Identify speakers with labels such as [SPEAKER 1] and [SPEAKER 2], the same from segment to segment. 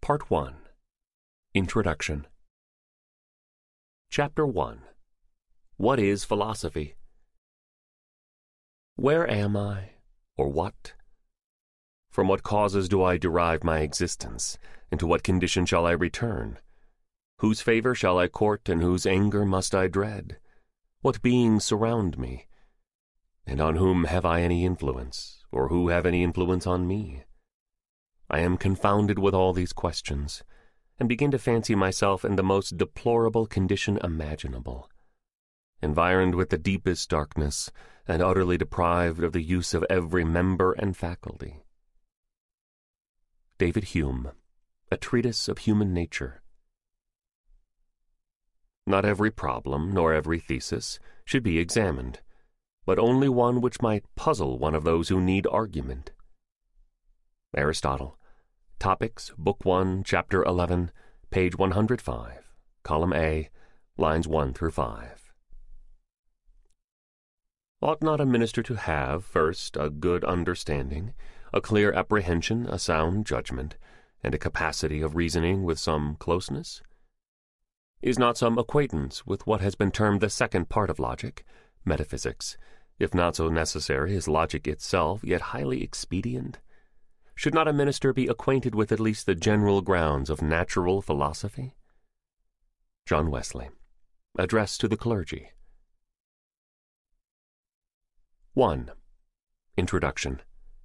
[SPEAKER 1] Part 1. Introduction. Chapter 1. What is philosophy? Where am I, or what? From what causes do I derive my existence, and to what condition shall I return? Whose favor shall I court, and whose anger must I dread? What beings surround me? And on whom have I any influence, or who have any influence on me? I am confounded with all these questions, and begin to fancy myself in the most deplorable condition imaginable, environed with the deepest darkness, and utterly deprived of the use of every member and faculty. David Hume, A Treatise of Human Nature. Not every problem, nor every thesis, should be examined, but only one which might puzzle one of those who need argument. Aristotle, Topics, Book 1, Chapter 11, page 105, Column A, lines 1 through 5. Ought not a minister to have, first, a good understanding, a clear apprehension, a sound judgment, and a capacity of reasoning with some closeness? Is not some acquaintance with what has been termed the second part of logic, metaphysics, if not so necessary as logic itself, yet highly expedient? Should not a minister be acquainted with at least the general grounds of natural philosophy? John Wesley, Address to the Clergy. 1. Introduction.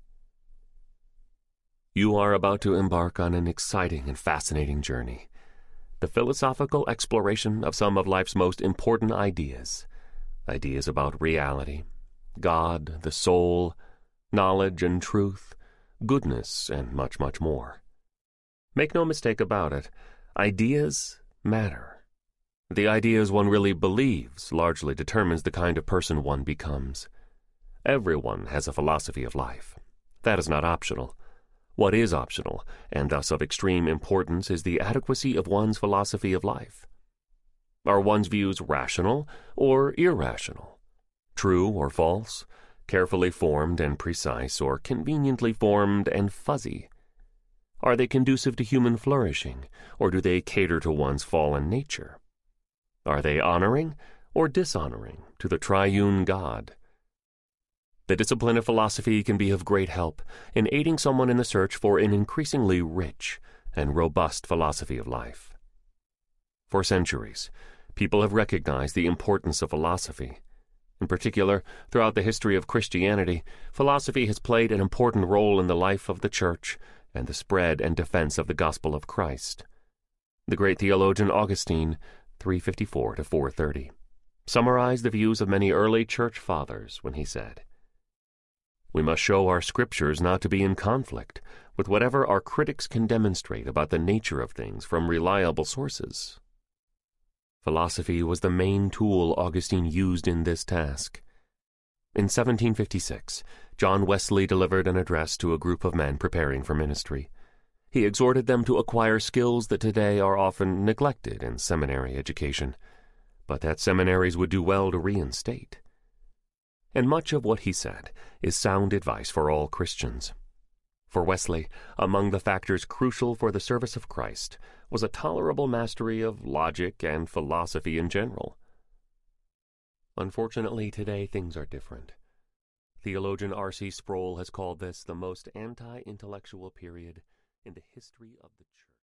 [SPEAKER 1] You are about to embark on an exciting and fascinating journey, the philosophical exploration of some of life's most important ideas about reality, God, the soul, knowledge and truth, goodness, and much, much more. Make no mistake about it, ideas matter. The ideas one really believes largely determines the kind of person one becomes. Everyone has a philosophy of life. That is not optional. What is optional, and thus of extreme importance, is the adequacy of one's philosophy of life. Are one's views rational or irrational, true or false, carefully formed and precise, or conveniently formed and fuzzy? Are they conducive to human flourishing, or do they cater to one's fallen nature? Are they honoring or dishonoring to the triune God? The discipline of philosophy can be of great help in aiding someone in the search for an increasingly rich and robust philosophy of life. For centuries, people have recognized the importance of philosophy. In particular, throughout the history of Christianity, philosophy has played an important role in the life of the Church and the spread and defense of the gospel of Christ. The great theologian Augustine, 354 to 430, summarized the views of many early Church fathers when he said, "We must show our scriptures not to be in conflict with whatever our critics can demonstrate about the nature of things from reliable sources." Philosophy was the main tool Augustine used in this task. In 1756, John Wesley delivered an address to a group of men preparing for ministry. He exhorted them to acquire skills that today are often neglected in seminary education, but that seminaries would do well to reinstate. And much of what he said is sound advice for all Christians. For Wesley, among the factors crucial for the service of Christ was a tolerable mastery of logic and philosophy in general. Unfortunately, today things are different. Theologian R.C. Sproul has called this the most anti-intellectual period in the history of the Church.